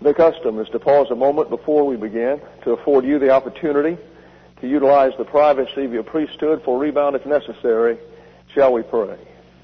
The custom is to pause a moment before we begin to afford you the opportunity to utilize the privacy of your priesthood for rebound if necessary. Shall we pray?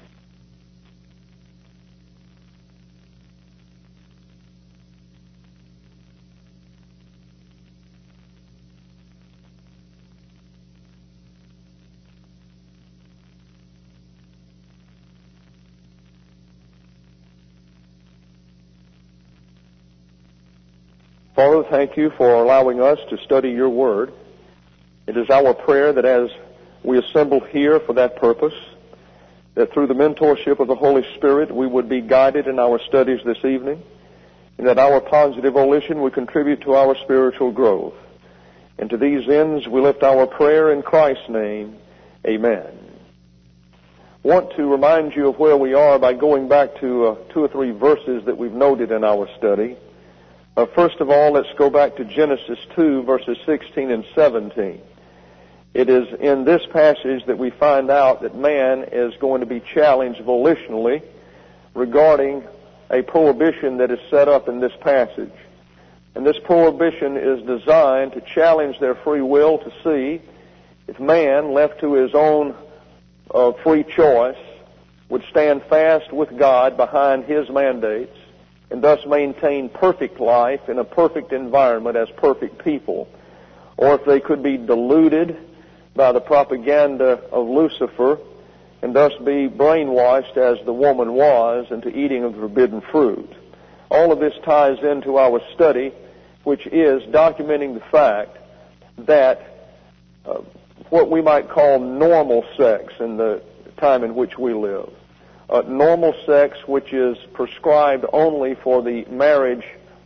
Father, thank you for allowing us to study your word. It is our prayer that as we assemble here for that purpose, that through the mentorship of the Holy Spirit we would be guided in our studies this evening, and that our positive volition would contribute to our spiritual growth. And to these ends we lift our prayer in Christ's name. Amen. I want to remind you of where we are by going back to 2 or 3 verses that we've noted in our study. First of all, let's go back to Genesis 2, verses 16 and 17. It is in this passage that we find out that man is going to be challenged volitionally regarding a prohibition that is set up in this passage. And this prohibition is designed to challenge their free will to see if man, left to his own free choice, would stand fast with God behind his mandates and thus maintain perfect life in a perfect environment as perfect people, or if they could be deluded by the propaganda of Lucifer and thus be brainwashed as the woman was into eating of the forbidden fruit. All of this ties into our study, which is documenting the fact that what we might call normal sex in the time in which we live, normal sex which is prescribed only for the marriage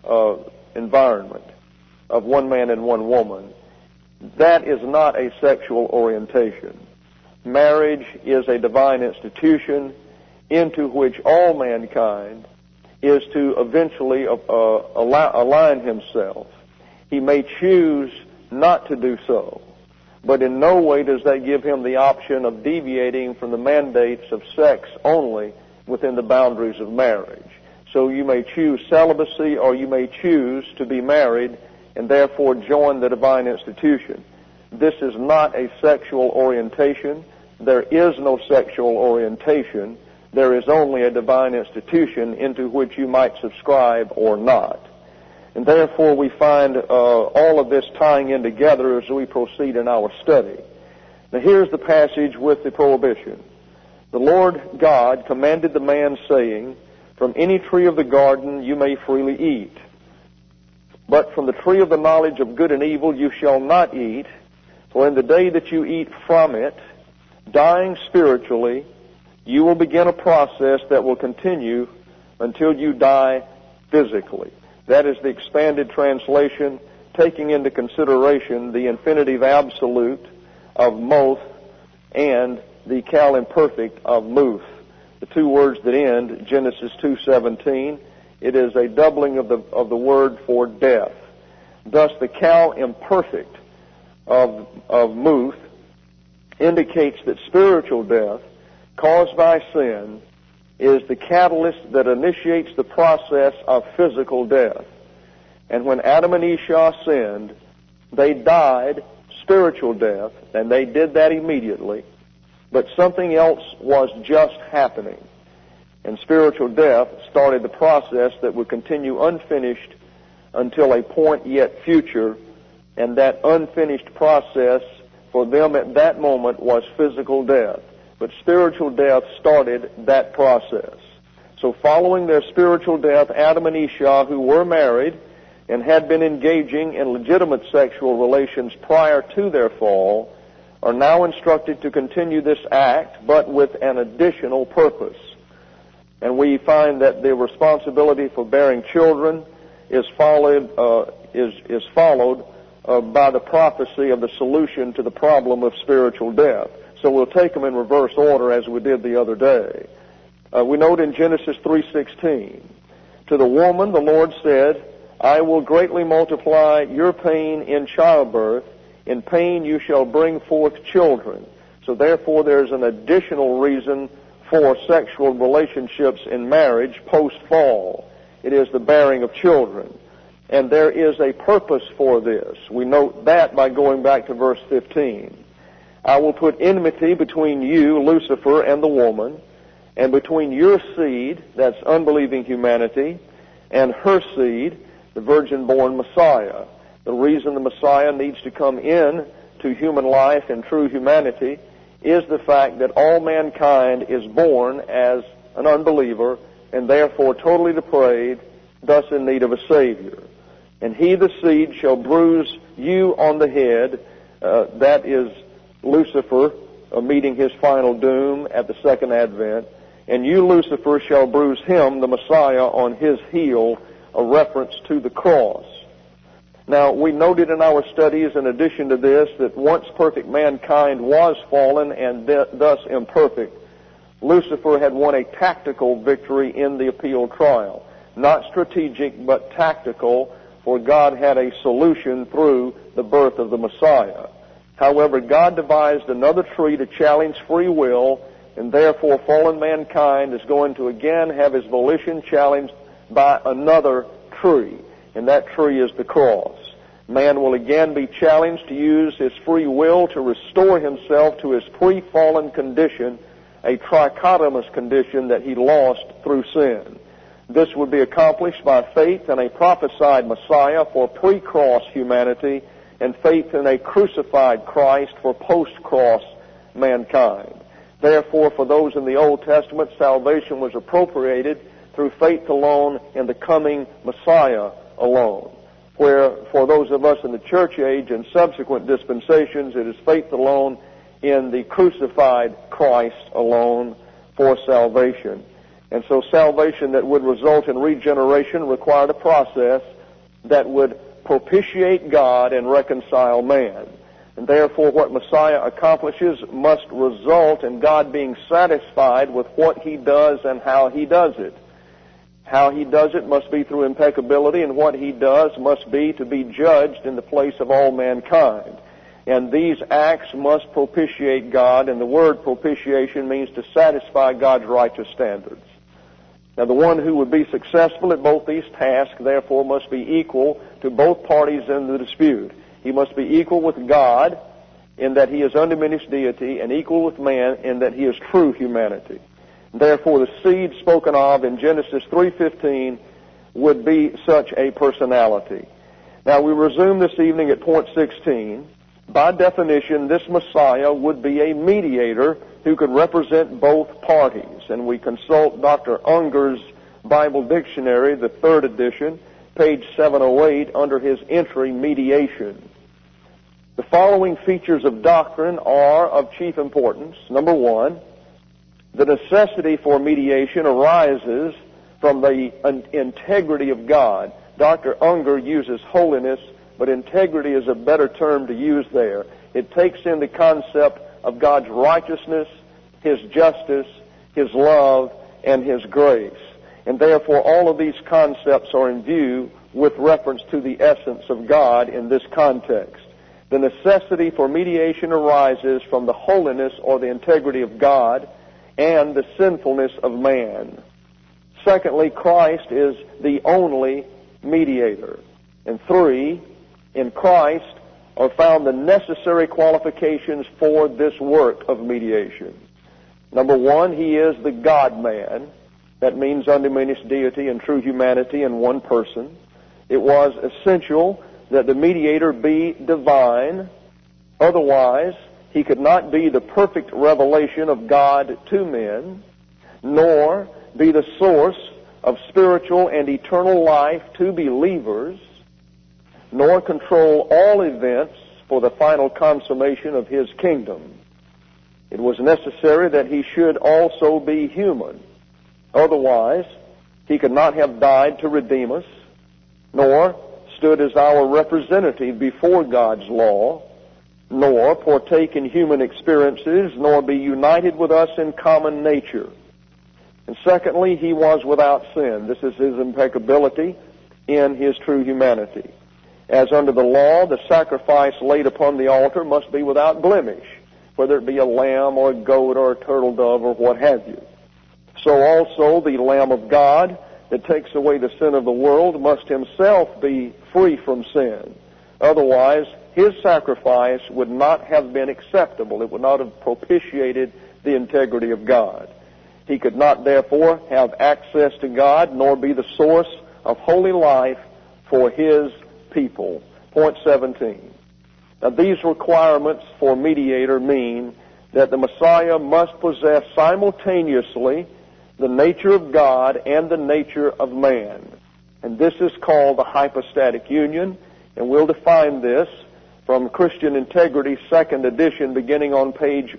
environment of one man and one woman, that is not a sexual orientation. Marriage is a divine institution into which all mankind is to eventually align himself. He may choose not to do so, but in no way does that give him the option of deviating from the mandates of sex only within the boundaries of marriage. So you may choose celibacy or you may choose to be married and therefore join the divine institution. This is not a sexual orientation. There is no sexual orientation. There is only a divine institution into which you might subscribe or not. And therefore we find all of this tying in together as we proceed in our study. Now here's the passage with the prohibition. The Lord God commanded the man, saying, "From any tree of the garden you may freely eat, but from the tree of the knowledge of good and evil you shall not eat, for in the day that you eat from it, dying spiritually, you will begin a process that will continue until you die physically." That is the expanded translation, taking into consideration the infinitive absolute of moth and the cal imperfect of muth. The two words that end Genesis 2:17. It is a doubling of the word for death. Thus, the cal imperfect of muth indicates that spiritual death caused by sin is the catalyst that initiates the process of physical death. And when Adam and Eve sinned, they died spiritual death, and they did that immediately. But something else was just happening. And spiritual death started the process that would continue unfinished until a point yet future, and that unfinished process for them at that moment was physical death. But spiritual death started that process. So following their spiritual death, Adam and Eve, who were married and had been engaging in legitimate sexual relations prior to their fall, are now instructed to continue this act, but with an additional purpose. And we find that the responsibility for bearing children is followed by the prophecy of the solution to the problem of spiritual death. So we'll take them in reverse order as we did the other day. We note in Genesis 3:16, "To the woman the Lord said, I will greatly multiply your pain in childbirth. In pain you shall bring forth children." So therefore there's an additional reason for sexual relationships in marriage post-fall. It is the bearing of children. And there is a purpose for this. We note that by going back to verse 15. I will put enmity between you, Lucifer, and the woman, and between your seed, that's unbelieving humanity, and her seed, the virgin-born Messiah. The reason the Messiah needs to come in to human life and true humanity is the fact that all mankind is born as an unbeliever and therefore totally depraved, thus in need of a Savior. And he, the seed, shall bruise you on the head. That is Lucifer meeting his final doom at the second advent. And you, Lucifer, shall bruise him, the Messiah, on his heel, a reference to the cross. Now, we noted in our studies, in addition to this, that once perfect mankind was fallen and thus imperfect, Lucifer had won a tactical victory in the appeal trial. Not strategic, but tactical, for God had a solution through the birth of the Messiah. However, God devised another tree to challenge free will, and therefore fallen mankind is going to again have his volition challenged by another tree, and that tree is the cross. Man will again be challenged to use his free will to restore himself to his pre-fallen condition, a trichotomous condition that he lost through sin. This would be accomplished by faith in a prophesied Messiah for pre-cross humanity and faith in a crucified Christ for post-cross mankind. Therefore, for those in the Old Testament, salvation was appropriated through faith alone in the coming Messiah alone. Where for those of us in the church age and subsequent dispensations, it is faith alone in the crucified Christ alone for salvation. And so salvation that would result in regeneration required a process that would propitiate God and reconcile man. And therefore what Messiah accomplishes must result in God being satisfied with what he does and how he does it. How he does it must be through impeccability, and what he does must be to be judged in the place of all mankind. And these acts must propitiate God, and the word propitiation means to satisfy God's righteous standards. Now, the one who would be successful at both these tasks, therefore, must be equal to both parties in the dispute. He must be equal with God in that he is undiminished deity, and equal with man in that he is true humanity. Therefore, the seed spoken of in Genesis 3:15 would be such a personality. Now, we resume this evening at point 16. By definition, this Messiah would be a mediator who could represent both parties. And we consult Dr. Unger's Bible Dictionary, the 3rd edition, page 708, under his entry, Mediation. The following features of doctrine are of chief importance. Number one, the necessity for mediation arises from the integrity of God. Dr. Unger uses holiness, but integrity is a better term to use there. It takes in the concept of God's righteousness, his justice, his love, and his grace. And therefore all of these concepts are in view with reference to the essence of God in this context. The necessity for mediation arises from the holiness or the integrity of God and the sinfulness of man. Secondly, Christ is the only mediator. And 3, in Christ are found the necessary qualifications for this work of mediation. Number 1, he is the God-man. That means undiminished deity and true humanity in one person. It was essential that the mediator be divine. Otherwise, he could not be the perfect revelation of God to men, nor be the source of spiritual and eternal life to believers, nor control all events for the final consummation of his kingdom. It was necessary that he should also be human. Otherwise, he could not have died to redeem us, nor stood as our representative before God's law, nor partake in human experiences, nor be united with us in common nature. And secondly, he was without sin. This is his impeccability in his true humanity. As under the law, the sacrifice laid upon the altar must be without blemish, whether it be a lamb or a goat or a turtle dove or what have you. So also the Lamb of God that takes away the sin of the world must himself be free from sin. Otherwise, his sacrifice would not have been acceptable. It would not have propitiated the integrity of God. He could not, therefore, have access to God, nor be the source of holy life for his people. Point 17. Now, these requirements for mediator mean that the Messiah must possess simultaneously the nature of God and the nature of man. And this is called the hypostatic union, and we'll define this from Christian Integrity, 2nd edition, beginning on page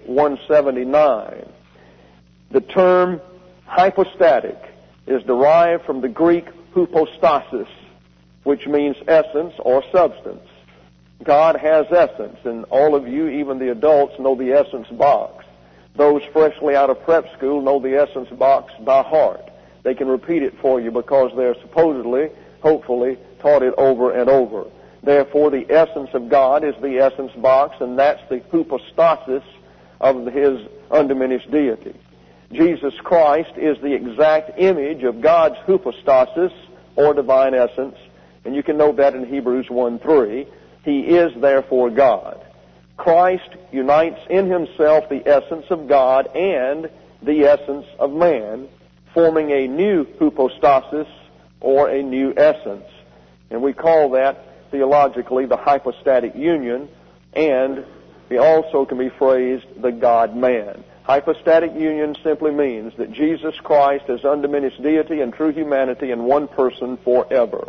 179. The term hypostatic is derived from the Greek hypostasis, which means essence or substance. God has essence, and all of you, even the adults, know the essence box. Those freshly out of prep school know the essence box by heart. They can repeat it for you because they're supposedly, hopefully, taught it over and over. Therefore, the essence of God is the essence box, and that's the hypostasis of his undiminished deity. Jesus Christ is the exact image of God's hypostasis, or divine essence, and you can note that in Hebrews 1:3. He is therefore God. Christ unites in himself the essence of God and the essence of man, forming a new hypostasis, or a new essence. And we call that theologically the hypostatic union, and it also can be phrased the God-man. Hypostatic union simply means that Jesus Christ is undiminished deity and true humanity in one person forever.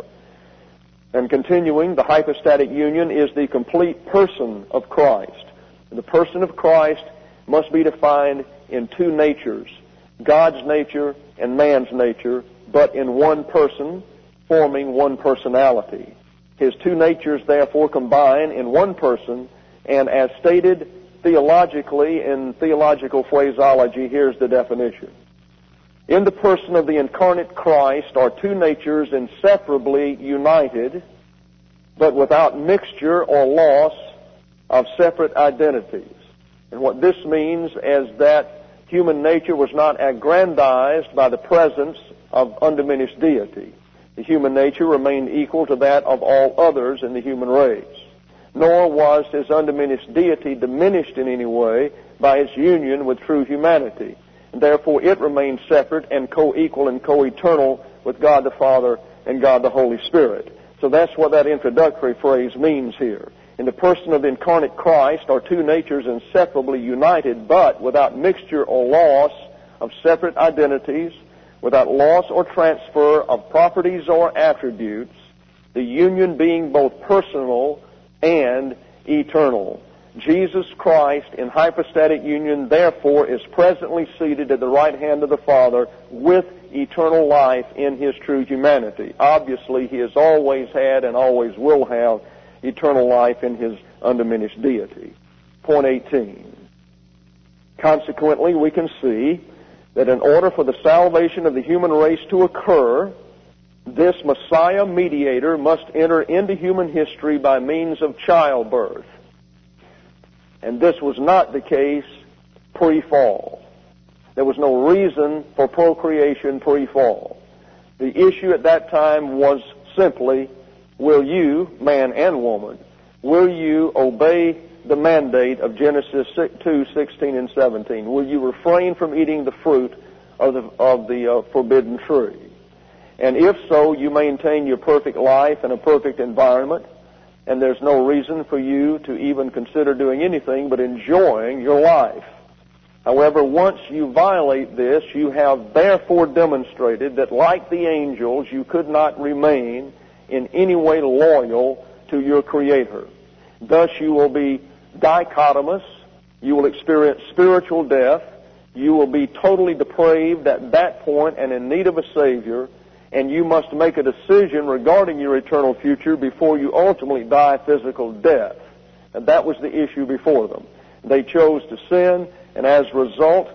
And continuing, the hypostatic union is the complete person of Christ. The person of Christ must be defined in two natures, God's nature and man's nature, but in one person, forming one personality. His two natures, therefore, combine in one person, and as stated theologically in theological phraseology, here's the definition. In the person of the incarnate Christ are two natures inseparably united, but without mixture or loss of separate identities. And what this means is that human nature was not aggrandized by the presence of undiminished deity. The human nature remained equal to that of all others in the human race. Nor was his undiminished deity diminished in any way by its union with true humanity. And therefore it remained separate and co-equal and co-eternal with God the Father and God the Holy Spirit. So that's what that introductory phrase means here. In the person of the incarnate Christ are two natures inseparably united, but without mixture or loss of separate identities, without loss or transfer of properties or attributes, the union being both personal and eternal. Jesus Christ in hypostatic union, therefore, is presently seated at the right hand of the Father with eternal life in his true humanity. Obviously, he has always had and always will have eternal life in his undiminished deity. Point 18. Consequently, we can see that in order for the salvation of the human race to occur, this Messiah mediator must enter into human history by means of childbirth. And this was not the case pre-fall. There was no reason for procreation pre-fall. The issue at that time was simply, will you, man and woman, will you obey the mandate of Genesis 2:16 and 17? Will you refrain from eating the fruit of the forbidden tree? And if so, you maintain your perfect life in a perfect environment, and there's no reason for you to even consider doing anything but enjoying your life. However, once you violate this, you have therefore demonstrated that, like the angels, you could not remain in any way loyal to your Creator. Thus, you will be dichotomous, you will experience spiritual death, you will be totally depraved at that point and in need of a Savior, and you must make a decision regarding your eternal future before you ultimately die physical death. And that was the issue before them. They chose to sin, and as a result,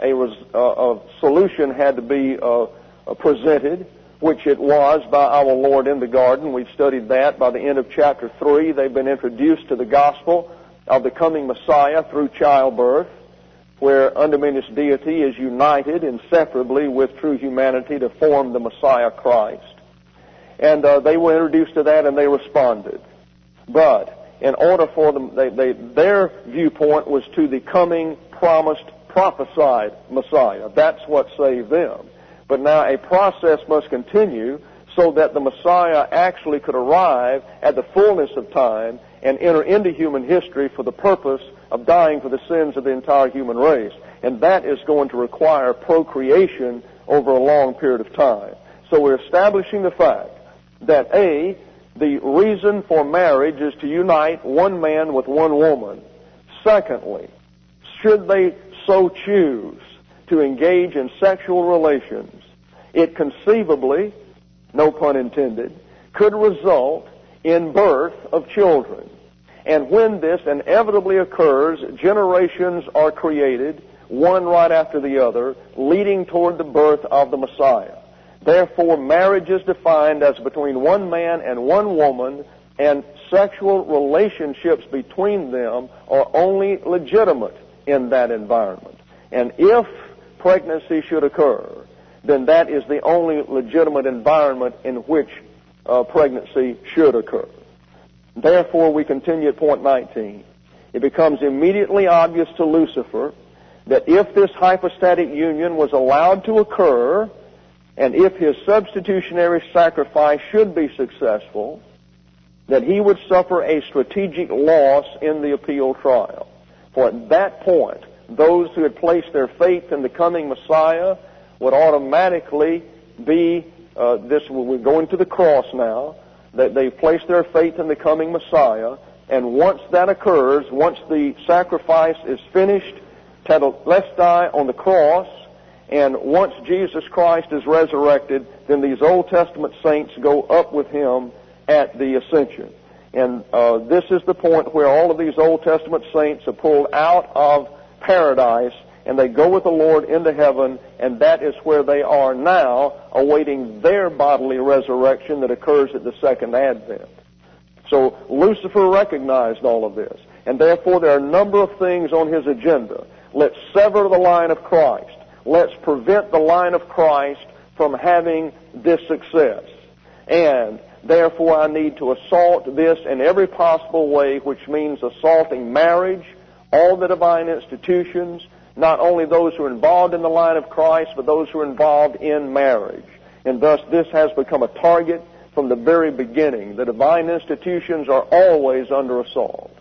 a solution had to be presented, which it was by our Lord in the garden. We've studied that. By the end of chapter 3, they've been introduced to the gospel of the coming Messiah through childbirth. where undiminished deity is united inseparably with true humanity to form the Messiah Christ. And they were introduced to that and they responded. But in order for them, their viewpoint was to the coming, promised, prophesied Messiah. That's what saved them. But now a process must continue so that the Messiah actually could arrive at the fullness of time and enter into human history for the purpose of dying for the sins of the entire human race. And that is going to require procreation over a long period of time. So we're establishing the fact that A, the reason for marriage is to unite one man with one woman. Secondly, should they so choose to engage in sexual relations, it conceivably, no pun intended, could result in birth of children. And when this inevitably occurs, generations are created, one right after the other, leading toward the birth of the Messiah. Therefore, marriage is defined as between one man and one woman, and sexual relationships between them are only legitimate in that environment. And if pregnancy should occur, then that is the only legitimate environment in which pregnancy should occur. Therefore, we continue at point 19. It becomes immediately obvious to Lucifer that if this hypostatic union was allowed to occur, and if his substitutionary sacrifice should be successful, that he would suffer a strategic loss in the appeal trial. For at that point, those who had placed their faith in the coming Messiah would automatically be, we're going to the cross now, that they've placed their faith in the coming Messiah, and once that occurs, once the sacrifice is finished, tetelestai on the cross, and once Jesus Christ is resurrected, then these Old Testament saints go up with him at the ascension. And this is the point where all of these Old Testament saints are pulled out of paradise and they go with the Lord into heaven, and that is where they are now, awaiting their bodily resurrection that occurs at the second advent. So Lucifer recognized all of this, and therefore there are a number of things on his agenda. Let's sever the line of Christ. Let's prevent the line of Christ from having this success. And therefore I need to assault this in every possible way, which means assaulting marriage, all the divine institutions, not only those who are involved in the line of Christ, but those who are involved in marriage. And thus this has become a target from the very beginning. The divine institutions are always under assault.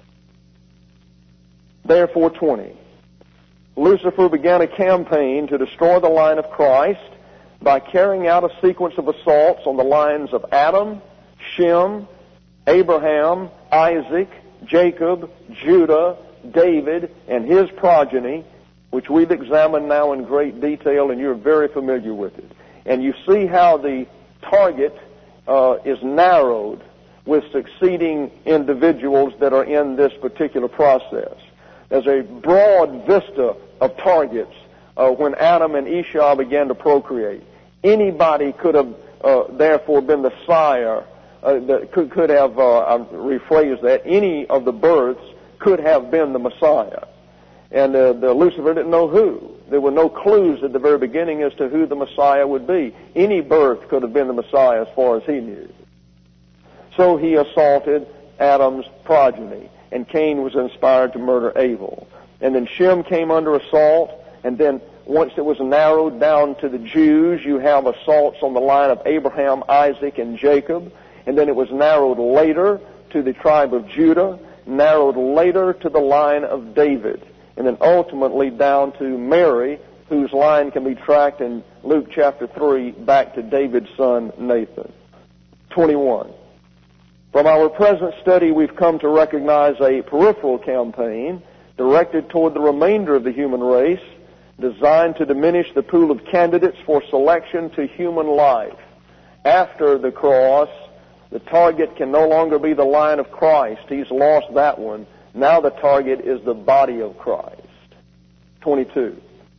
Therefore, 20. Lucifer began a campaign to destroy the line of Christ by carrying out a sequence of assaults on the lines of Adam, Shem, Abraham, Isaac, Jacob, Judah, David, and his progeny, which we've examined now in great detail, and you're very familiar with it. And you see how the target is narrowed with succeeding individuals that are in this particular process. There's a broad vista of targets when Adam and Esau began to procreate. Anybody could have therefore been the sire, could have, I'll rephrase that, any of the births could have been the Messiah. And Lucifer didn't know who. There were no clues at the very beginning as to who the Messiah would be. Any birth could have been the Messiah as far as he knew. So he assaulted Adam's progeny, and Cain was inspired to murder Abel. And then Shem came under assault, and then once it was narrowed down to the Jews, you have assaults on the line of Abraham, Isaac, and Jacob. And then it was narrowed later to the tribe of Judah, narrowed later to the line of David, and then ultimately down to Mary, whose line can be tracked in Luke chapter 3 back to David's son Nathan. 21. From our present study, we've come to recognize a peripheral campaign directed toward the remainder of the human race, designed to diminish the pool of candidates for selection to human life. After the cross, the target can no longer be the line of Christ. He's lost that one. Now the target is the body of Christ. 22.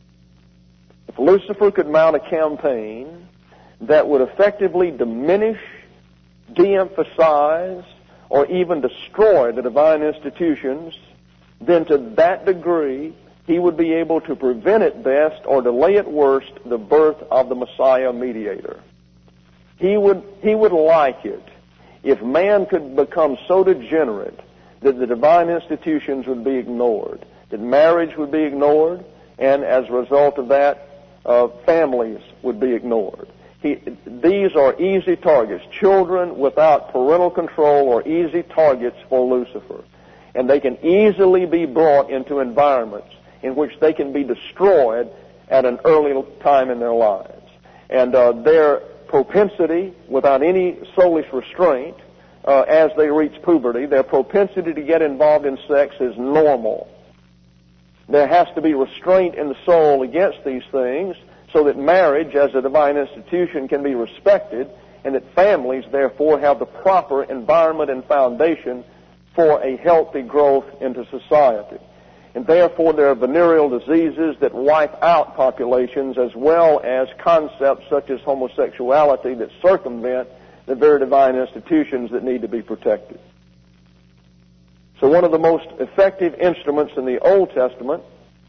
If Lucifer could mount a campaign that would effectively diminish, de-emphasize, or even destroy the divine institutions, then to that degree he would be able to prevent at best, or delay at worst, the birth of the Messiah mediator. He would like it if man could become so degenerate that the divine institutions would be ignored, that marriage would be ignored, and as a result of that, families would be ignored. These are easy targets. Children without parental control are easy targets for Lucifer. And they can easily be brought into environments in which they can be destroyed at an early time in their lives. And their propensity, without any soulish restraint, as they reach puberty, their propensity to get involved in sex is normal. There has to be restraint in the soul against these things so that marriage as a divine institution can be respected, and that families, therefore, have the proper environment and foundation for a healthy growth into society. And therefore, there are venereal diseases that wipe out populations, as well as concepts such as homosexuality that circumvent the very divine institutions that need to be protected. So one of the most effective instruments in the Old Testament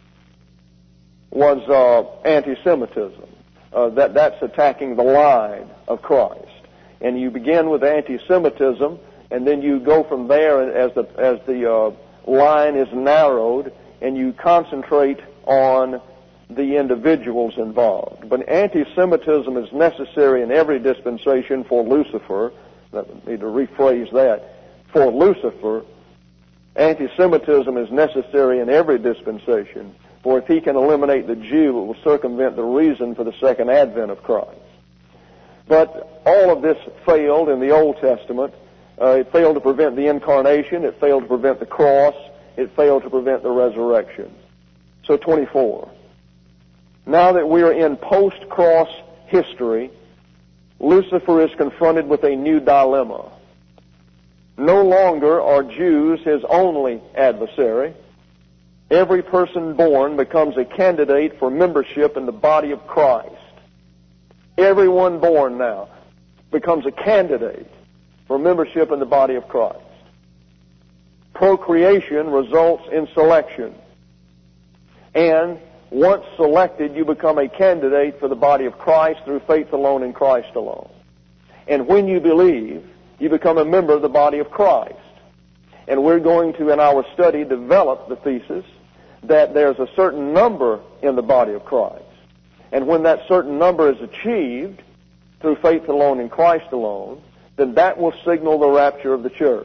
was anti-Semitism. That's attacking the line of Christ. And you begin with anti-Semitism, and then you go from there as the line is narrowed, and you concentrate on the individuals involved. But anti-Semitism is necessary in every dispensation for Lucifer. Let me to rephrase that. For Lucifer, anti-Semitism is necessary in every dispensation, for if he can eliminate the Jew, it will circumvent the reason for the second advent of Christ. But all of this failed in the Old Testament. It failed to prevent the incarnation. It failed to prevent the cross. It failed to prevent the resurrection. So 24. Now that we are in post-cross history, Lucifer is confronted with a new dilemma. No longer are Jews his only adversary. Every person born becomes a candidate for membership in the body of Christ. Everyone born now becomes a candidate for membership in the body of Christ. Procreation results in selection. And once selected, you become a candidate for the body of Christ through faith alone in Christ alone. And when you believe, you become a member of the body of Christ. And we're going to, in our study, develop the thesis that there's a certain number in the body of Christ. And when that certain number is achieved through faith alone in Christ alone, then that will signal the rapture of the church.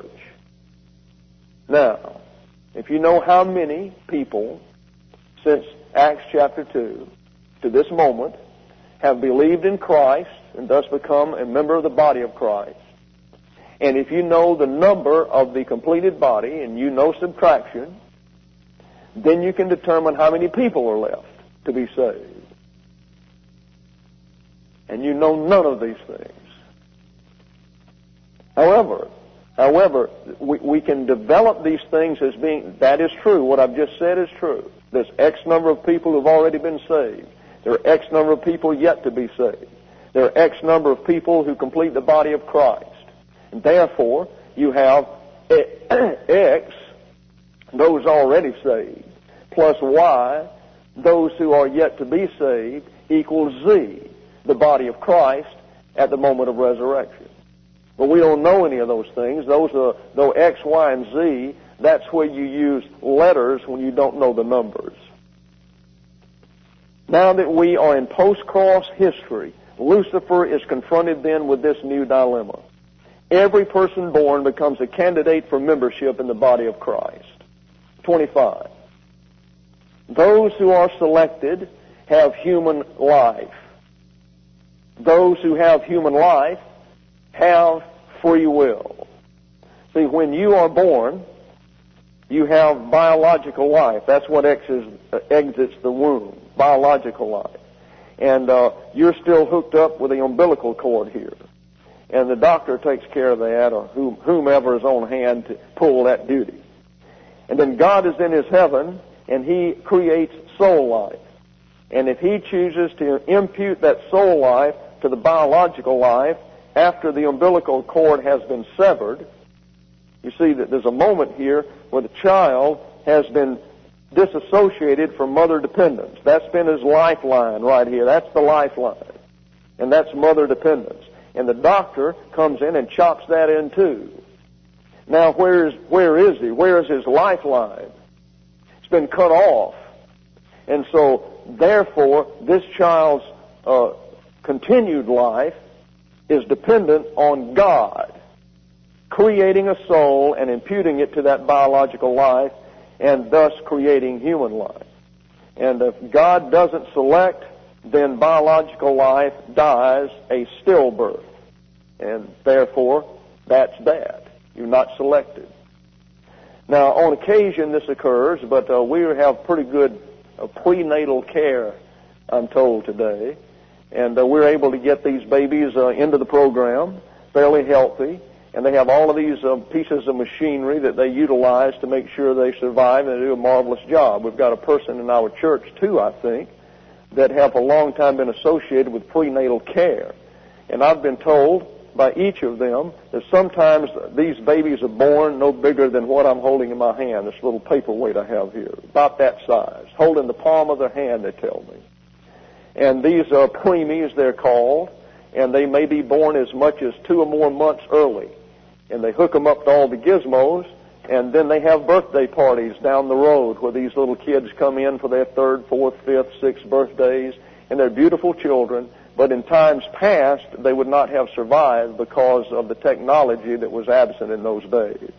Now, if you know how many people since Acts chapter 2 to this moment have believed in Christ and thus become a member of the body of Christ, and if you know the number of the completed body and you know subtraction, then you can determine how many people are left to be saved. And you know none of these things. However, we can develop these things as being, that is true. What I've just said is true. There's X number of people who've already been saved. There are X number of people yet to be saved. There are X number of people who complete the body of Christ. And therefore, you have X, those already saved, plus Y, those who are yet to be saved, equals Z, the body of Christ at the moment of resurrection. But we don't know any of those things. Though X, Y, and Z, that's where you use letters when you don't know the numbers. Now that we are in post-cross history, Lucifer is confronted then with this new dilemma. Every person born becomes a candidate for membership in the body of Christ. 25. Those who are selected have human life. Those who have human life have free will. See, when you are born, you have biological life. That's what exits the womb, biological life. And you're still hooked up with the umbilical cord here. And the doctor takes care of that, or whomever is on hand to pull that duty. And then God is in His heaven, and He creates soul life. And if He chooses to impute that soul life to the biological life after the umbilical cord has been severed, you see that there's a moment here where the child has been disassociated from mother dependence. That's been his lifeline right here. That's the lifeline. And that's mother dependence. And the doctor comes in and chops that in too. Now, where is he? Where is his lifeline? It's been cut off. And so, therefore, this child's continued life is dependent on God creating a soul and imputing it to that biological life, and thus creating human life. And if God doesn't select, then biological life dies a stillbirth. And therefore, that's bad. You're not selected. Now, on occasion this occurs, but we have pretty good prenatal care, I'm told today. And we're able to get these babies into the program, fairly healthy. And they have all of these pieces of machinery that they utilize to make sure they survive, and they do a marvelous job. We've got a person in our church, too, I think, that have for a long time been associated with prenatal care. And I've been told by each of them that sometimes these babies are born no bigger than what I'm holding in my hand, this little paperweight I have here, about that size, holding the palm of their hand, they tell me. And these are preemies, they're called, and they may be born as much as 2 or more months early. And they hook them up to all the gizmos, and then they have birthday parties down the road where these little kids come in for their 3rd, 4th, 5th, 6th birthdays, and they're beautiful children, but in times past they would not have survived because of the technology that was absent in those days.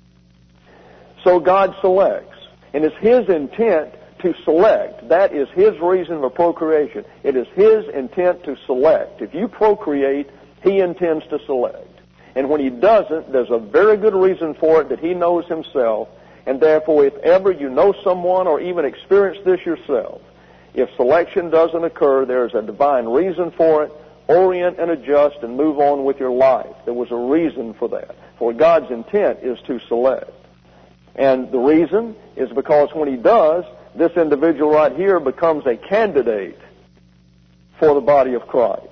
So God selects, and it's His intent to select. That is His reason for procreation. It is His intent to select. If you procreate, He intends to select. And when He doesn't, there's a very good reason for it that He knows Himself. And therefore, if ever you know someone or even experience this yourself, if selection doesn't occur, there's a divine reason for it. Orient and adjust and move on with your life. There was a reason for that. For God's intent is to select. And the reason is because when He does, this individual right here becomes a candidate for the body of Christ.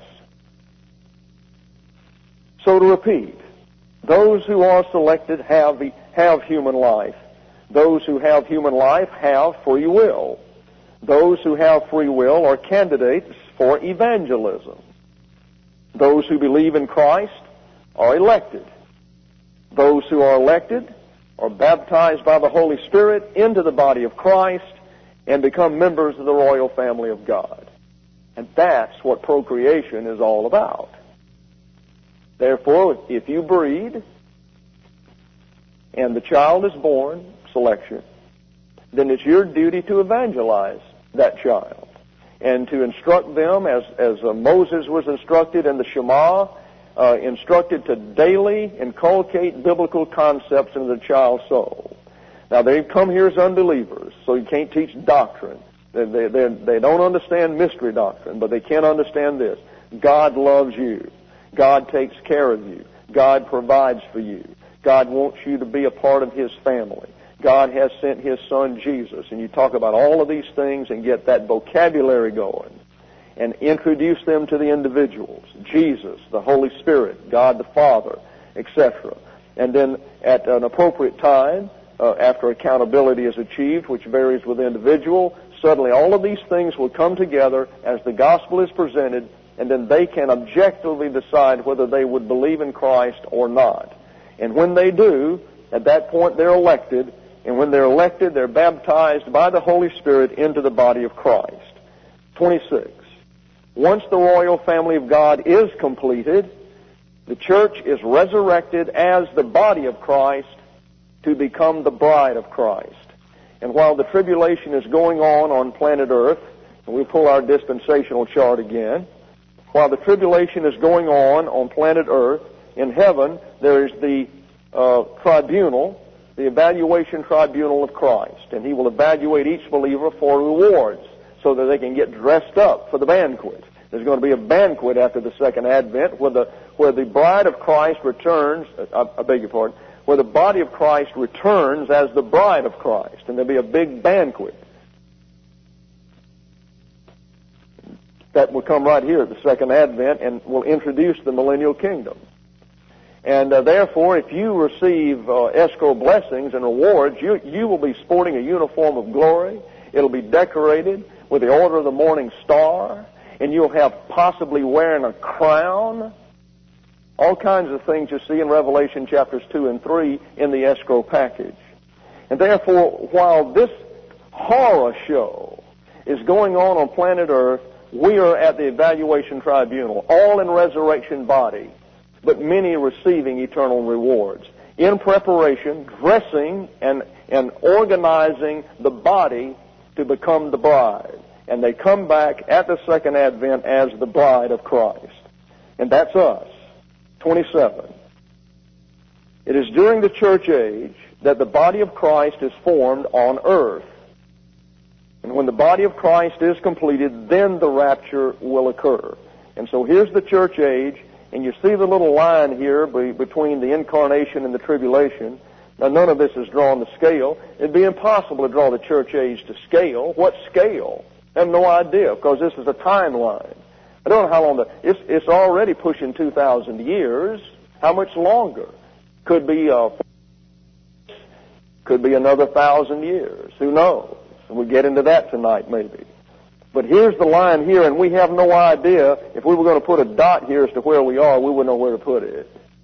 So to repeat, those who are selected have human life. Those who have human life have free will. Those who have free will are candidates for evangelism. Those who believe in Christ are elected. Those who are elected are baptized by the Holy Spirit into the body of Christ and become members of the royal family of God. And that's what procreation is all about. Therefore, if you breed and the child is born, selection, then it's your duty to evangelize that child and to instruct them as Moses was instructed in the Shema, instructed to daily inculcate biblical concepts into the child's soul. Now, they've come here as unbelievers, so you can't teach doctrine. They don't understand mystery doctrine, but they can understand this. God loves you. God takes care of you. God provides for you. God wants you to be a part of His family. God has sent His Son, Jesus. And you talk about all of these things and get that vocabulary going and introduce them to the individuals. Jesus, the Holy Spirit, God the Father, etc. And then at an appropriate time, after accountability is achieved, which varies with the individual, suddenly all of these things will come together as the gospel is presented, and then they can objectively decide whether they would believe in Christ or not. And when they do, at that point they're elected, and when they're elected, they're baptized by the Holy Spirit into the body of Christ. 26. Once the royal family of God is completed, the church is resurrected as the body of Christ to become the bride of Christ. And while the tribulation is going on planet Earth, and we pull our dispensational chart again, while the tribulation is going on planet Earth, in heaven there is the tribunal, the evaluation tribunal of Christ. And He will evaluate each believer for rewards so that they can get dressed up for the banquet. There's going to be a banquet after the second advent where the bride of Christ returns, where the body of Christ returns as the bride of Christ. And there'll be a big banquet. That will come right here at the second advent and will introduce the millennial kingdom. And therefore, if you receive escrow blessings and rewards, you will be sporting a uniform of glory. It'll be decorated with the Order of the Morning Star, and you'll have possibly wearing a crown. All kinds of things you see in Revelation chapters 2 and 3 in the escrow package. And therefore, while this horror show is going on planet Earth, we are at the evaluation tribunal, all in resurrection body, but many receiving eternal rewards. In preparation, dressing and organizing the body to become the bride. And they come back at the second advent as the bride of Christ. And that's us. 27. It is during the church age that the body of Christ is formed on earth. And when the body of Christ is completed, then the rapture will occur. And so here's the church age, and you see the little line here between the incarnation and the tribulation. Now, none of this is drawn to scale. It'd be impossible to draw the church age to scale. What scale? I have no idea, because this is a timeline. I don't know how long it's already pushing 2,000 years. How much longer? Could be another 1,000 years. Who knows? We'll get into that tonight, maybe. But here's the line here, and we have no idea. If we were going to put a dot here as to where we are, we wouldn't know where to put it.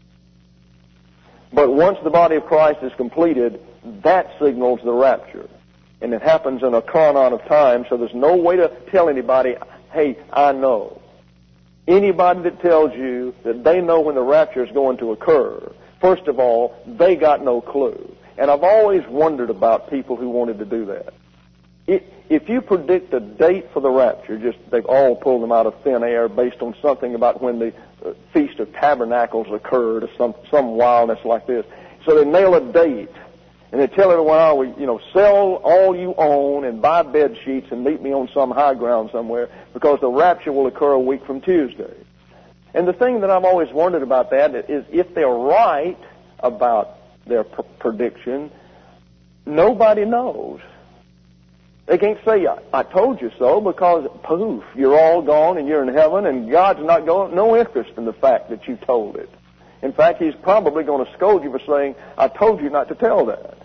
But once the body of Christ is completed, that signals the rapture. And it happens in a chronon of time, so there's no way to tell anybody, hey, I know. Anybody that tells you that they know when the rapture is going to occur, first of all, they got no clue. And I've always wondered about people who wanted to do that. If you predict a date for the rapture, they've all pulled them out of thin air based on something about when the Feast of Tabernacles occurred or some wildness like this. So they nail a date, and they tell everyone, sell all you own and buy bed sheets and meet me on some high ground somewhere, because the rapture will occur a week from Tuesday. And the thing that I've always wondered about that is if they're right about their prediction, nobody knows. They can't say, I told you so, because, poof, you're all gone and you're in heaven, and God's no interest in the fact that you told it. In fact, He's probably going to scold you for saying, I told you not to tell that.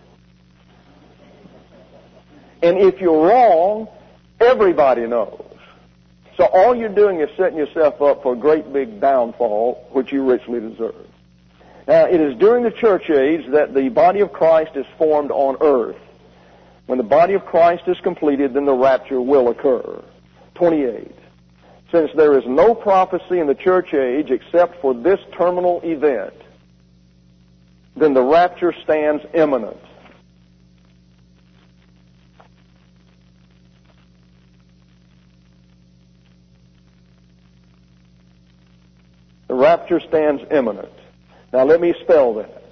And if you're wrong, everybody knows. So all you're doing is setting yourself up for a great big downfall, which you richly deserve. Now, it is during the church age that the body of Christ is formed on earth. When the body of Christ is completed, then the rapture will occur. 28. Since there is no prophecy in the church age except for this terminal event, then the rapture stands imminent. The rapture stands imminent. Now let me spell that.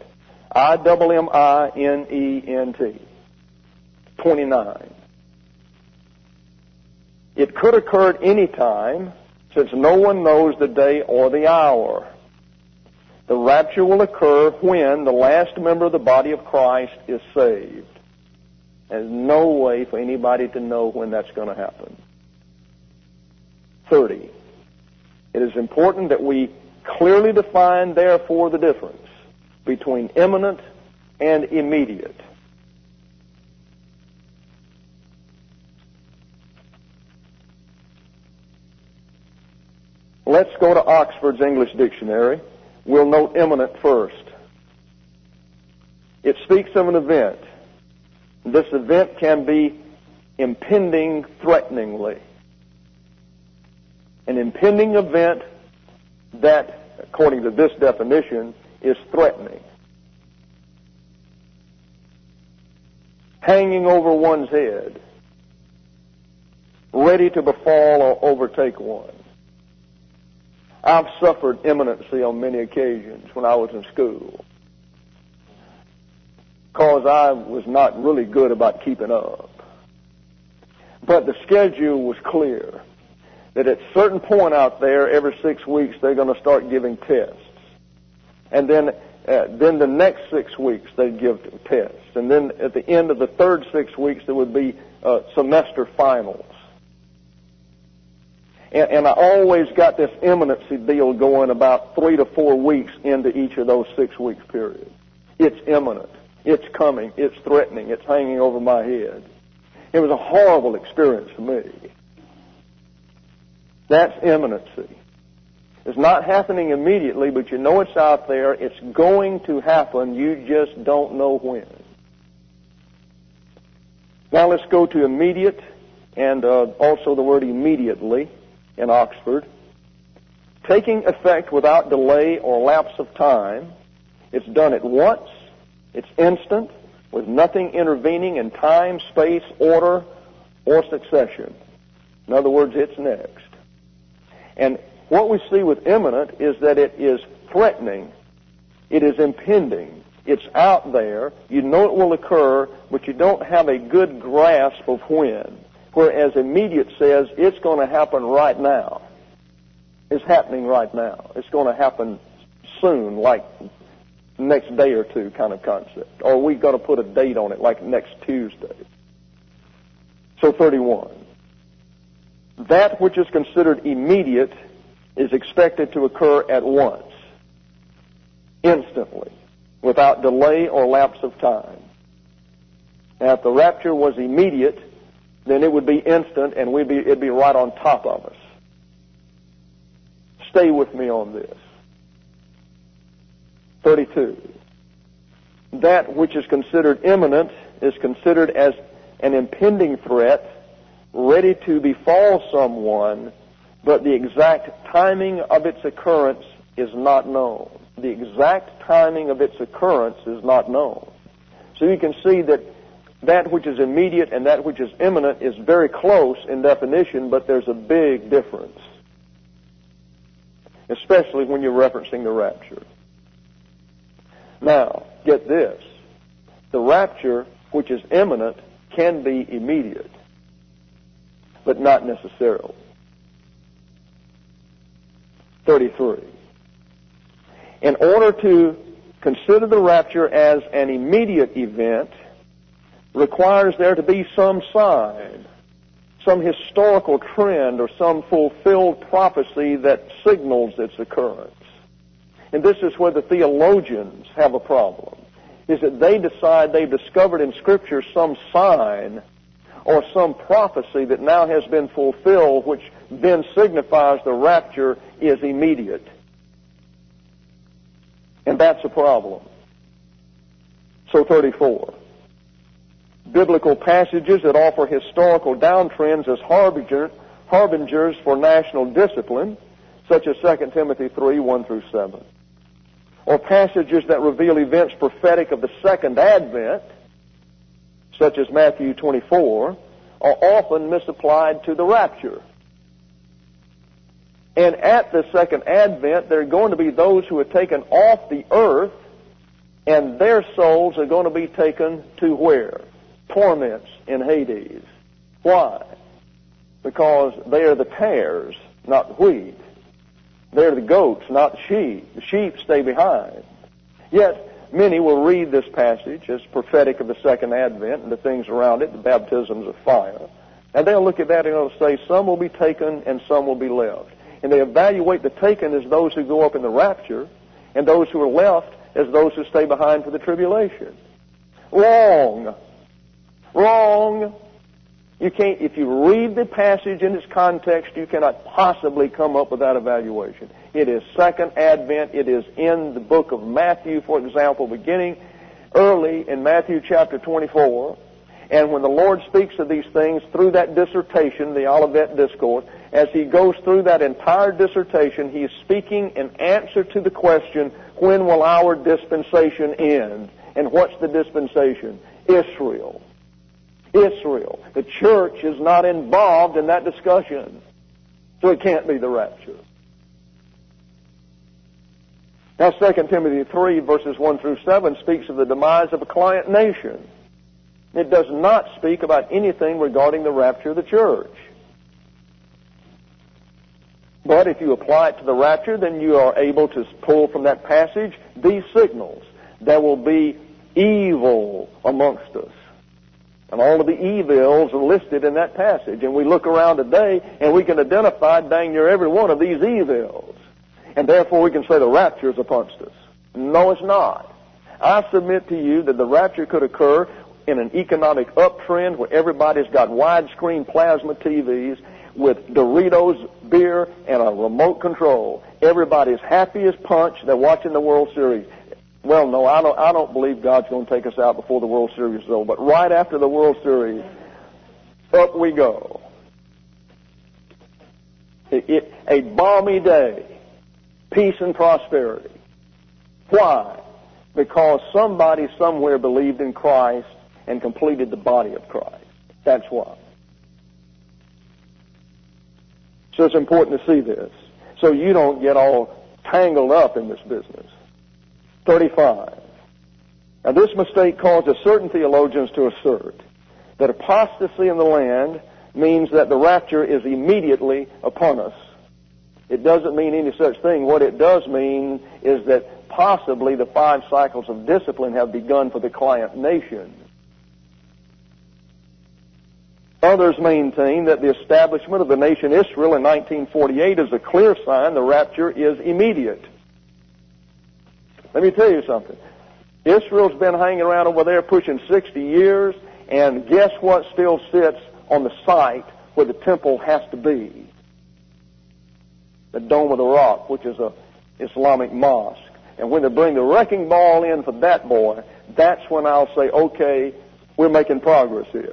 I-M-M-I-N-E-N-T. 29. It could occur at any time, since no one knows the day or the hour. The rapture will occur when the last member of the body of Christ is saved. There's no way for anybody to know when that's going to happen. 30. It is important that we clearly define, therefore, the difference between imminent and immediate. Let's go to Oxford's English Dictionary. We'll note imminent first. It speaks of an event. This event can be impending threateningly. An impending event that, according to this definition, is threatening. Hanging over one's head, ready to befall or overtake one. I've suffered imminency on many occasions when I was in school, because I was not really good about keeping up. But the schedule was clear, that at a certain point out there, every 6 weeks, they're going to start giving tests. And then the next 6 weeks, they'd give tests. And then at the end of the third 6 weeks, there would be semester finals. And I always got this imminency deal going about 3 to 4 weeks into each of those 6 weeks periods. It's imminent. It's coming. It's threatening. It's hanging over my head. It was a horrible experience for me. That's imminency. It's not happening immediately, but you know it's out there. It's going to happen. You just don't know when. Now let's go to immediate, and also the word immediately in Oxford. Taking effect without delay or lapse of time. It's done at once. It's instant, with nothing intervening in time, space, order, or succession. In other words, it's next. And what we see with imminent is that it is threatening. It is impending. It's out there. You know it will occur, but you don't have a good grasp of when. Whereas immediate says it's going to happen right now. It's happening right now. It's going to happen soon, like next day or two kind of concept. Or we've got to put a date on it, like next Tuesday. So 31. That which is considered immediate is expected to occur at once, instantly, without delay or lapse of time. Now, if the rapture was immediate, then it would be instant and it'd be right on top of us. Stay with me on this. 32. That which is considered imminent is considered as an impending threat, ready to befall someone, but the exact timing of its occurrence is not known. The exact timing of its occurrence is not known. So you can see that which is immediate and that which is imminent is very close in definition, but there's a big difference, especially when you're referencing the rapture. Now, get this. The rapture, which is imminent, can be immediate, but not necessarily. 33. In order to consider the rapture as an immediate event, requires there to be some sign, some historical trend, or some fulfilled prophecy that signals its occurrence. And this is where the theologians have a problem, is that they decide they've discovered in Scripture some sign or some prophecy that now has been fulfilled, which then signifies the rapture is immediate. And that's a problem. So 34. Biblical passages that offer historical downtrends as harbingers for national discipline, such as 2 Timothy 3, 1 through 7. Or passages that reveal events prophetic of the second advent, such as Matthew 24, are often misapplied to the rapture. And at the second advent, there are going to be those who are taken off the earth, and their souls are going to be taken to where? Torments in Hades. Why? Because they are the tares, not wheat. They're the goats, not sheep. The sheep stay behind. Yet, many will read this passage as prophetic of the second advent and the things around it, the baptisms of fire. And they'll look at that and they'll say, some will be taken and some will be left. And they evaluate the taken as those who go up in the rapture, and those who are left as those who stay behind for the tribulation. Wrong. Wrong. You can't, if you read the passage in its context, you cannot possibly come up with that evaluation. It is second advent. It is in the book of Matthew, for example, beginning early in Matthew chapter 24. And when the Lord speaks of these things through that dissertation, the Olivet Discourse, as he goes through that entire dissertation, he is speaking in answer to the question, when will our dispensation end? And what's the dispensation? Israel. Israel. The church is not involved in that discussion. So it can't be the rapture. Now 2 Timothy 3 verses 1 through 7 speaks of the demise of a client nation. It does not speak about anything regarding the rapture of the church. But if you apply it to the rapture, then you are able to pull from that passage these signals. There will be evil amongst us. And all of the evils are listed in that passage. And we look around today and we can identify dang near every one of these evils. And therefore we can say the rapture is upon us. No, it's not. I submit to you that the rapture could occur in an economic uptrend where everybody's got widescreen plasma TVs with Doritos, beer, and a remote control. Everybody's happy as punch. They're watching the World Series. Well, no, I don't believe God's going to take us out before the World Series is over. But right after the World Series, up we go. A balmy day, peace and prosperity. Why? Because somebody somewhere believed in Christ and completed the body of Christ. That's why. So it's important to see this, so you don't get all tangled up in this business. 35. Now this mistake causes certain theologians to assert that apostasy in the land means that the rapture is immediately upon us. It doesn't mean any such thing. What it does mean is that possibly the 5 cycles of discipline have begun for the client nation. Others maintain that the establishment of the nation Israel in 1948 is a clear sign the rapture is immediate. Let me tell you something. Israel's been hanging around over there pushing 60 years, and guess what still sits on the site where the temple has to be? The Dome of the Rock, which is a Islamic mosque. And when they bring the wrecking ball in for that boy, that's when I'll say, okay, we're making progress here.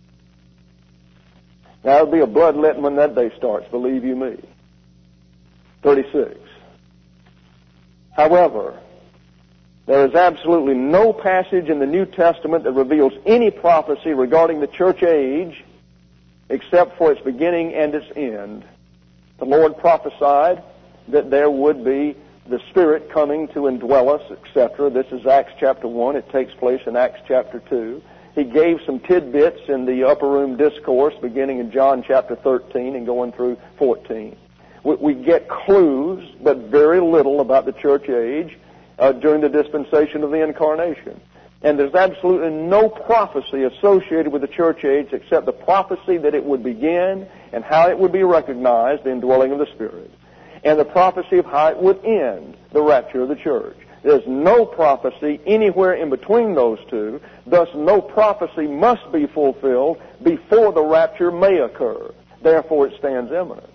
Now, it'll be a bloodletting when that day starts, believe you me. 36. However, there is absolutely no passage in the New Testament that reveals any prophecy regarding the church age except for its beginning and its end. The Lord prophesied that there would be the Spirit coming to indwell us, etc. This is Acts chapter 1. It takes place in Acts chapter 2. He gave some tidbits in the upper room discourse beginning in John chapter 13 and going through 14. We get clues, but very little about the church age during the dispensation of the incarnation. And there's absolutely no prophecy associated with the church age except the prophecy that it would begin and how it would be recognized, the indwelling of the Spirit, and the prophecy of how it would end, the rapture of the church. There's no prophecy anywhere in between those two. Thus, no prophecy must be fulfilled before the rapture may occur. Therefore, it stands imminent.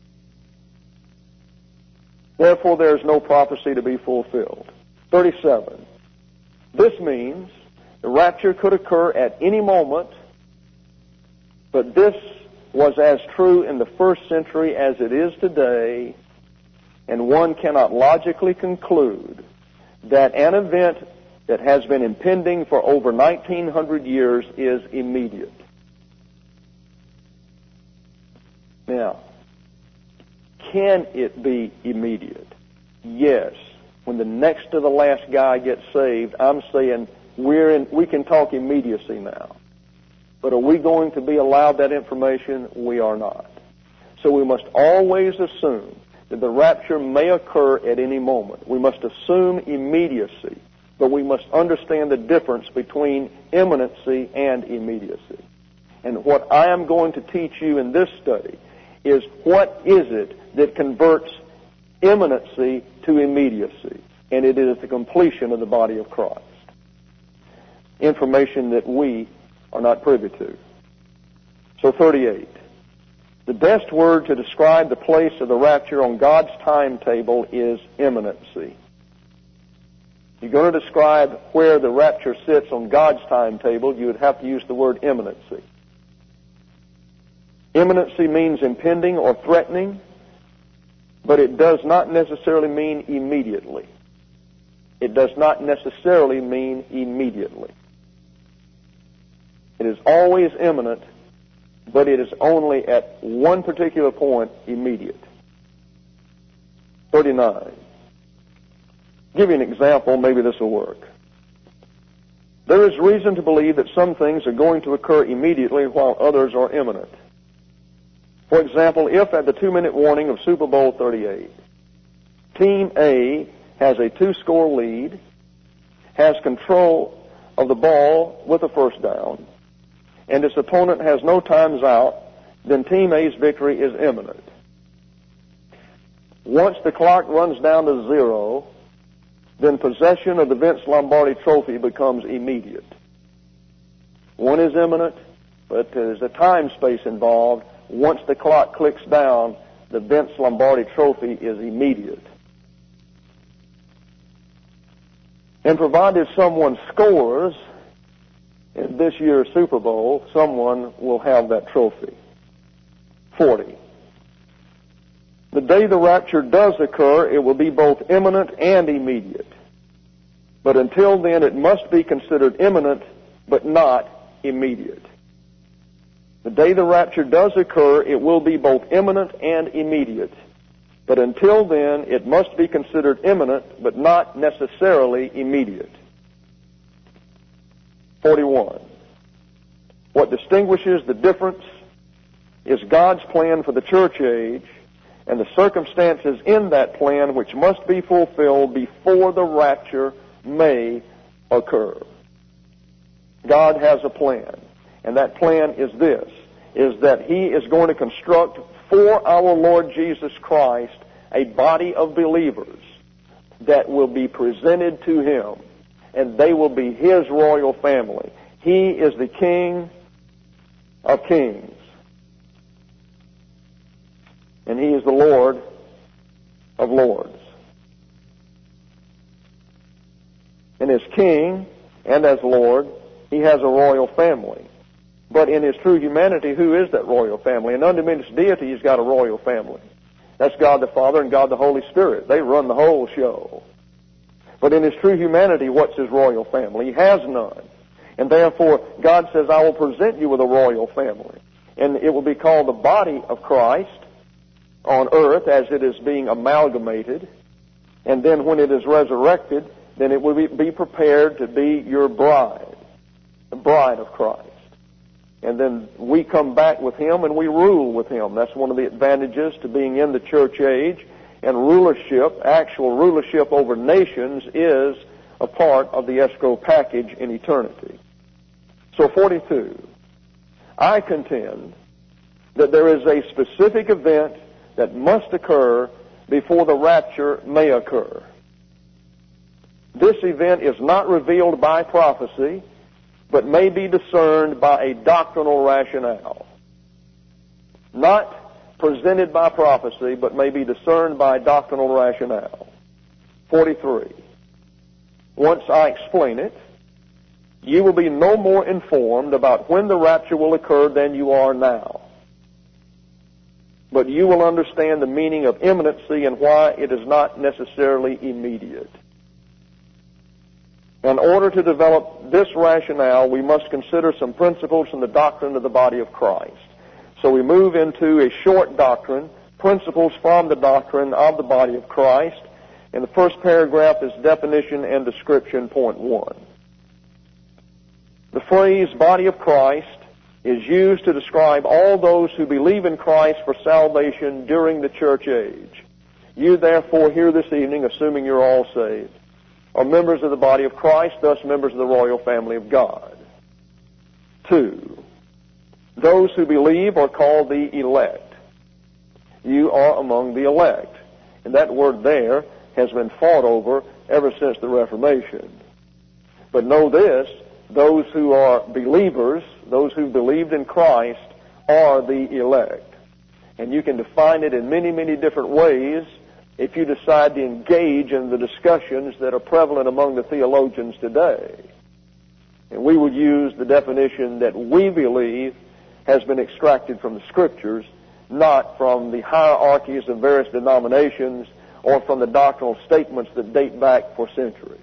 Therefore, there is no prophecy to be fulfilled. 37. This means the rapture could occur at any moment, but this was as true in the first century as it is today, and one cannot logically conclude that an event that has been impending for over 1900 years is immediate. Now, can it be immediate? Yes. When the next to the last guy gets saved, I'm saying we can talk immediacy now. But are we going to be allowed that information? We are not. So we must always assume that the rapture may occur at any moment. We must assume immediacy, but we must understand the difference between imminency and immediacy. And what I am going to teach you in this study is what is it that converts imminency to immediacy, and it is the completion of the body of Christ. Information that we are not privy to. So 38. The best word to describe the place of the rapture on God's timetable is imminency. You're going to describe where the rapture sits on God's timetable, you would have to use the word imminency. Imminency means impending or threatening, but it does not necessarily mean immediately. It does not necessarily mean immediately. It is always imminent, but it is only at one particular point immediate. 39. Give you an example, maybe this will work. There is reason to believe that some things are going to occur immediately while others are imminent. For example, if at the 2-minute warning of Super Bowl 38, Team A has a 2-score lead, has control of the ball with a first down, and its opponent has no times out, then Team A's victory is imminent. Once the clock runs down to 0, then possession of the Vince Lombardi Trophy becomes immediate. One is imminent, but there's a time space involved. Once the clock clicks down, the Vince Lombardi Trophy is immediate. And provided someone scores in this year's Super Bowl, someone will have that trophy. 40. The day the rapture does occur, it will be both imminent and immediate. But until then, it must be considered imminent, but not immediate. The day the rapture does occur, it will be both imminent and immediate. But until then, it must be considered imminent, but not necessarily immediate. 41. What distinguishes the difference is God's plan for the church age and the circumstances in that plan which must be fulfilled before the rapture may occur. God has a plan, and that plan is this, is that He is going to construct for our Lord Jesus Christ a body of believers that will be presented to Him, and they will be His royal family. He is the King of kings, and He is the Lord of lords. And as King and as Lord, He has a royal family. But in His true humanity, who is that royal family? In undiminished deity, He's got a royal family. That's God the Father and God the Holy Spirit. They run the whole show. But in His true humanity, what's His royal family? He has none. And therefore, God says, I will present you with a royal family. And it will be called the body of Christ on earth as it is being amalgamated. And then when it is resurrected, then it will be prepared to be your bride, the bride of Christ. And then we come back with Him and we rule with Him. That's one of the advantages to being in the church age. And rulership, actual rulership over nations, is a part of the escrow package in eternity. So 42. I contend that there is a specific event that must occur before the rapture may occur. This event is not revealed by prophecy, but may be discerned by a doctrinal rationale. Not presented by prophecy, but may be discerned by doctrinal rationale. 43. Once I explain it, you will be no more informed about when the rapture will occur than you are now. But you will understand the meaning of imminency and why it is not necessarily immediate. In order to develop this rationale, we must consider some principles from the doctrine of the body of Christ. So we move into a short doctrine, principles from the doctrine of the body of Christ. And the first paragraph is definition and description, point 1. The phrase body of Christ is used to describe all those who believe in Christ for salvation during the church age. You therefore here this evening, assuming you're all saved, are members of the body of Christ, thus members of the royal family of God. 2. Those who believe are called the elect. You are among the elect. And that word there has been fought over ever since the Reformation. But know this, those who are believers, those who believed in Christ, are the elect. And you can define it in many, many different ways if you decide to engage in the discussions that are prevalent among the theologians today. And we would use the definition that we believe has been extracted from the Scriptures, not from the hierarchies of various denominations or from the doctrinal statements that date back for centuries.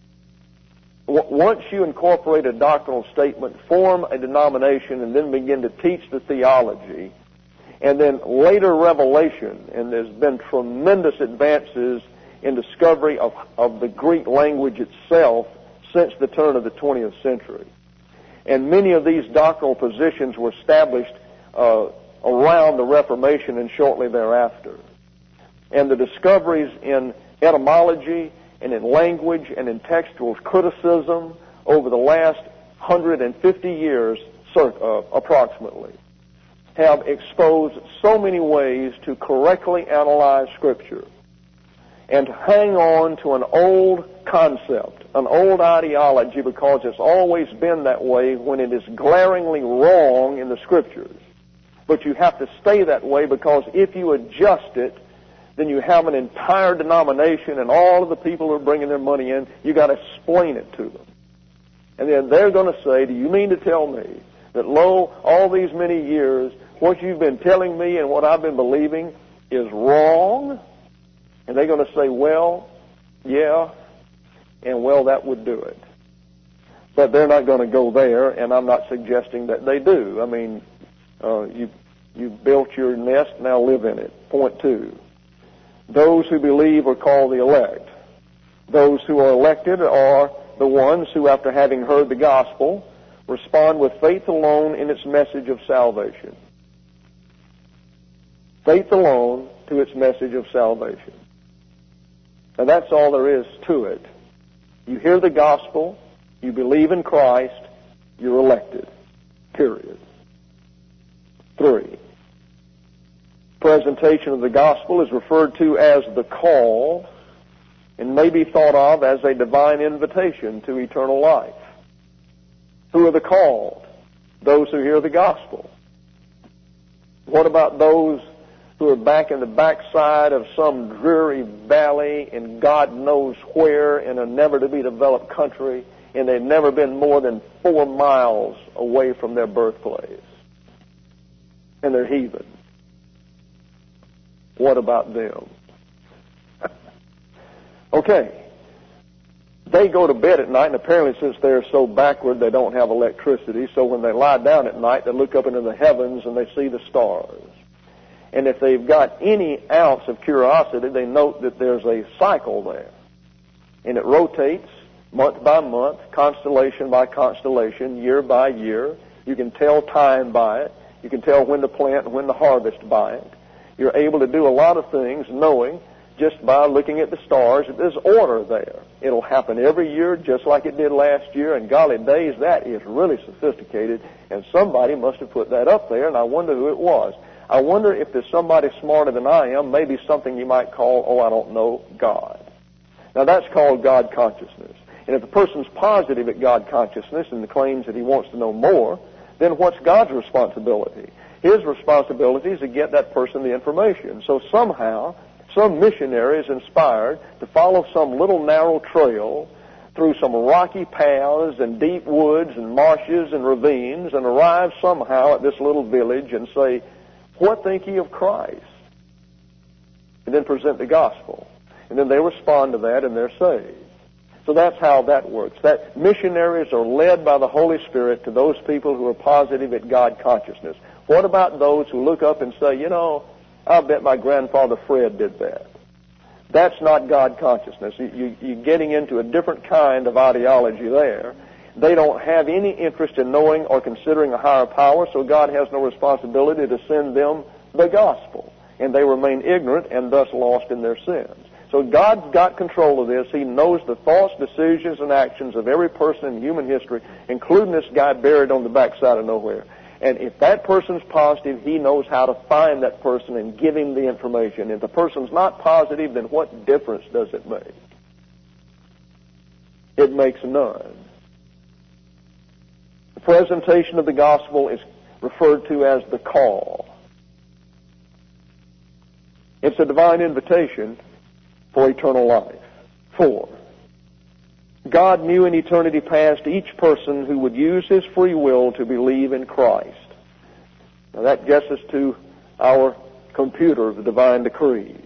Once you incorporate a doctrinal statement, form a denomination, and then begin to teach the theology, and then later revelation, and there's been tremendous advances in discovery of the Greek language itself since the turn of the 20th century. And many of these doctrinal positions were established around the Reformation and shortly thereafter. And the discoveries in etymology and in language and in textual criticism over the last 150 years approximately, have exposed so many ways to correctly analyze Scripture and to hang on to an old concept, an old ideology, because it's always been that way when it is glaringly wrong in the Scriptures. But you have to stay that way, because if you adjust it, then you have an entire denomination, and all of the people who are bringing their money in, you got to explain it to them. And then they're going to say, do you mean to tell me that, lo, all these many years, what you've been telling me and what I've been believing is wrong? And they're going to say, well, yeah, and well, that would do it. But they're not going to go there, and I'm not suggesting that they do. I mean, you built your nest, now live in it. Point 2. Those who believe are called the elect. Those who are elected are the ones who, after having heard the gospel, respond with faith alone in its message of salvation. Faith alone to its message of salvation. And that's all there is to it. You hear the gospel, you believe in Christ, you're elected. Period. 3. Presentation of the gospel is referred to as the call and may be thought of as a divine invitation to eternal life. Who are the called? Those who hear the gospel. What about those who are back in the backside of some dreary valley in God knows where in a never-to-be-developed country, and they've never been more than 4 miles away from their birthplace, and they're heathen? What about them? Okay. They go to bed at night, and apparently since they're so backward, they don't have electricity, so when they lie down at night, they look up into the heavens and they see the stars. And if they've got any ounce of curiosity, they note that there's a cycle there. And it rotates month by month, constellation by constellation, year by year. You can tell time by it. You can tell when to plant and when to harvest by it. You're able to do a lot of things knowing just by looking at the stars that there's order there. It'll happen every year just like it did last year, and golly days, that is really sophisticated, and somebody must have put that up there, and I wonder who it was. I wonder if there's somebody smarter than I am, maybe something you might call, I don't know, God. Now that's called God consciousness. And if the person's positive at God consciousness and claims that he wants to know more, then what's God's responsibility? His responsibility is to get that person the information. So somehow, some missionary is inspired to follow some little narrow trail through some rocky paths and deep woods and marshes and ravines and arrive somehow at this little village and say, what think ye of Christ? And then present the gospel. And then they respond to that and they're saved. So that's how that works. That missionaries are led by the Holy Spirit to those people who are positive at God consciousness. What about those who look up and say, I'll bet my grandfather Fred did that? That's not God consciousness. You're getting into a different kind of ideology there. They don't have any interest in knowing or considering a higher power, so God has no responsibility to send them the gospel. And they remain ignorant and thus lost in their sins. So God's got control of this. He knows the thoughts, decisions, and actions of every person in human history, including this guy buried on the backside of nowhere. And if that person's positive, he knows how to find that person and give him the information. If the person's not positive, then what difference does it make? It makes none. The presentation of the gospel is referred to as the call. It's a divine invitation for eternal life. 4. God knew in eternity past each person who would use his free will to believe in Christ. Now that gets us to our computer of the divine decrees.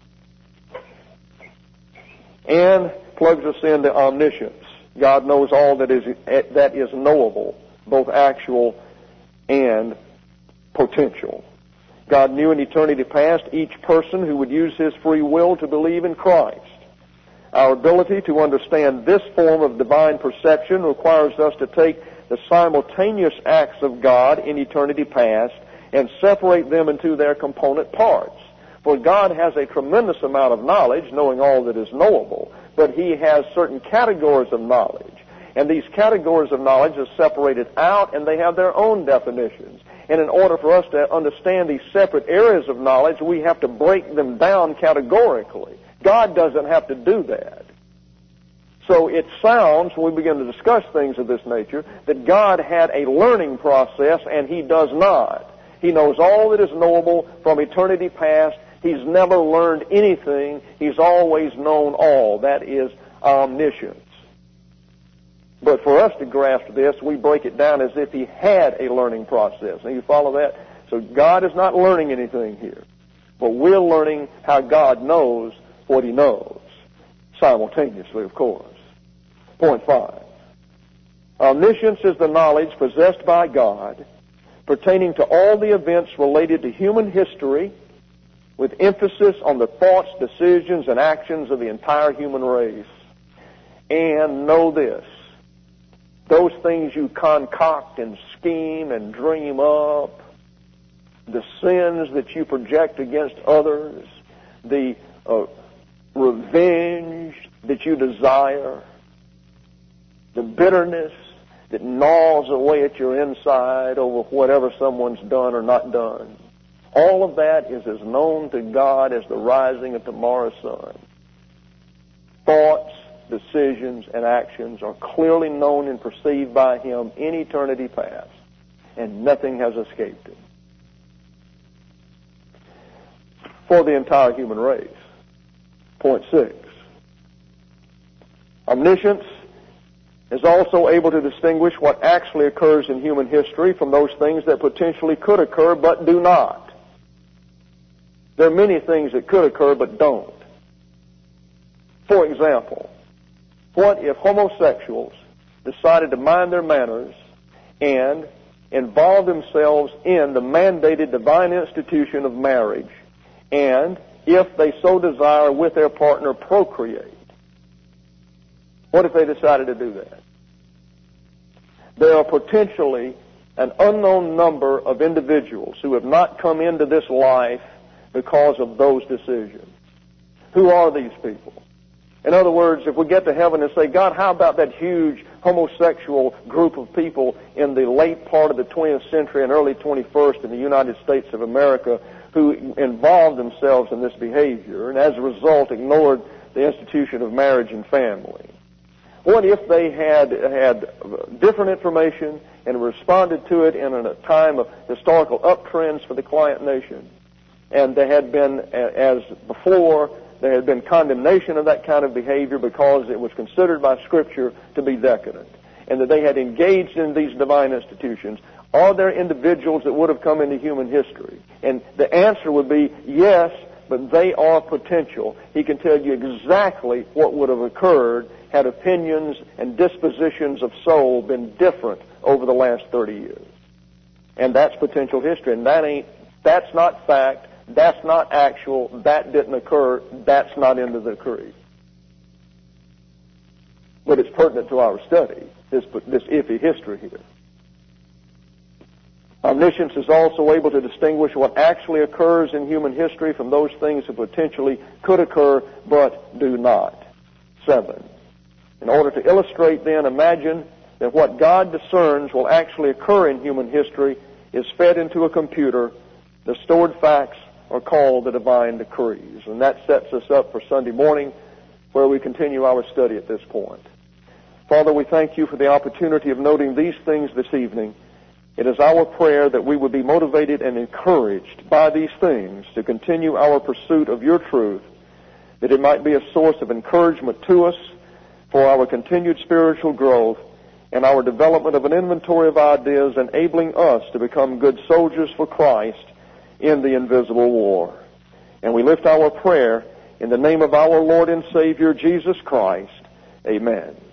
And plugs us into omniscience. God knows all that is knowable, both actual and potential. God knew in eternity past each person who would use his free will to believe in Christ. Our ability to understand this form of divine perception requires us to take the simultaneous acts of God in eternity past and separate them into their component parts. For God has a tremendous amount of knowledge, knowing all that is knowable, but he has certain categories of knowledge. And these categories of knowledge are separated out, and they have their own definitions. And in order for us to understand these separate areas of knowledge, we have to break them down categorically. God doesn't have to do that. So it sounds, when we begin to discuss things of this nature, that God had a learning process, and He does not. He knows all that is knowable from eternity past. He's never learned anything. He's always known all. That is omniscience. But for us to grasp this, we break it down as if He had a learning process. Now, you follow that? So God is not learning anything here. But we're learning how God knows what He knows. Simultaneously, of course. Point 5. Omniscience is the knowledge possessed by God pertaining to all the events related to human history, with emphasis on the thoughts, decisions, and actions of the entire human race. And know this, those things you concoct and scheme and dream up, the sins that you project against others, the revenge that you desire, the bitterness that gnaws away at your inside over whatever someone's done or not done. All of that is as known to God as the rising of tomorrow's sun. Thoughts, decisions, and actions are clearly known and perceived by Him in eternity past, and nothing has escaped Him. For the entire human race. Point 6. Omniscience is also able to distinguish what actually occurs in human history from those things that potentially could occur but do not. There are many things that could occur but don't. For example, what if homosexuals decided to mind their manners and involve themselves in the mandated divine institution of marriage, and, if they so desire, with their partner procreate? What if they decided to do that? There are potentially an unknown number of individuals who have not come into this life because of those decisions. Who are these people? In other words, if we get to heaven and say, God, how about that huge homosexual group of people in the late part of the 20th century and early 21st in the United States of America who involved themselves in this behavior and as a result ignored the institution of marriage and family? What if they had different information and responded to it in a time of historical uptrends for the client nation? And there had been, as before, there had been condemnation of that kind of behavior because it was considered by Scripture to be decadent, and that they had engaged in these divine institutions. Are there individuals that would have come into human history? And the answer would be yes, but they are potential. He can tell you exactly what would have occurred had opinions and dispositions of soul been different over the last 30 years. And that's potential history. And that's not fact, that's not actual, that didn't occur, that's not into the creed. But it's pertinent to our study, this iffy history here. Omniscience is also able to distinguish what actually occurs in human history from those things that potentially could occur but do not. 7. In order to illustrate, then, imagine that what God discerns will actually occur in human history is fed into a computer. The stored facts are called the divine decrees. And that sets us up for Sunday morning, where we continue our study at this point. Father, we thank you for the opportunity of noting these things this evening. It is our prayer that we would be motivated and encouraged by these things to continue our pursuit of your truth, that it might be a source of encouragement to us for our continued spiritual growth and our development of an inventory of ideas enabling us to become good soldiers for Christ in the invisible war. And we lift our prayer in the name of our Lord and Savior, Jesus Christ. Amen.